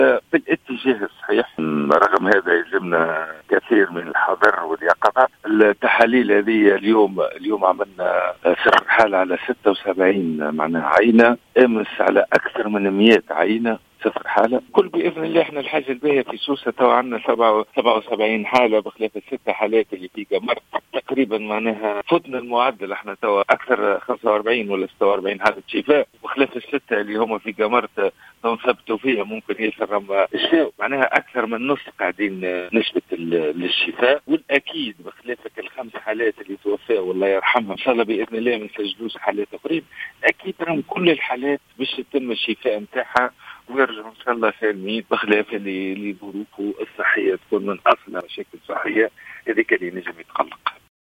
بالاتجاه الصحيح. رغم هذا يلزمنا كثير من الحذر واليقظة. التحاليل هذه اليوم عملنا صفر حالة على 76 معناها عينة، امس على اكثر من 100 عينة صفر حالة. كل بإذن الله احنا الحاجة الباهية في سوسة تو عندنا 77 حالة بخلاف الستة حالات اللي في قمرت. تقريبا معناها فتنا المعدل، احنا تو أكثر 45 ولا 46 حالة شفاء بخلاف الستة اللي هم في قمرت نثبتوا فيها ممكن يسر الشفاء. معناها أكثر من نص قاعدين نسبة للشفاء. والأكيد بخلافك الخمس حالات اللي توفوا والله يرحمها إن شاء الله بإذن الله ما نسجلوش حالات أخرين، أكيد راهم كل الحالات باش يتم الشفاء نتاعها ويرجعوا إن شاء الله سالمين، بخلاف اللي ظروفه الصحية تكون من أصلها مشاكل صحية هذيك اللي نجم يتقلق.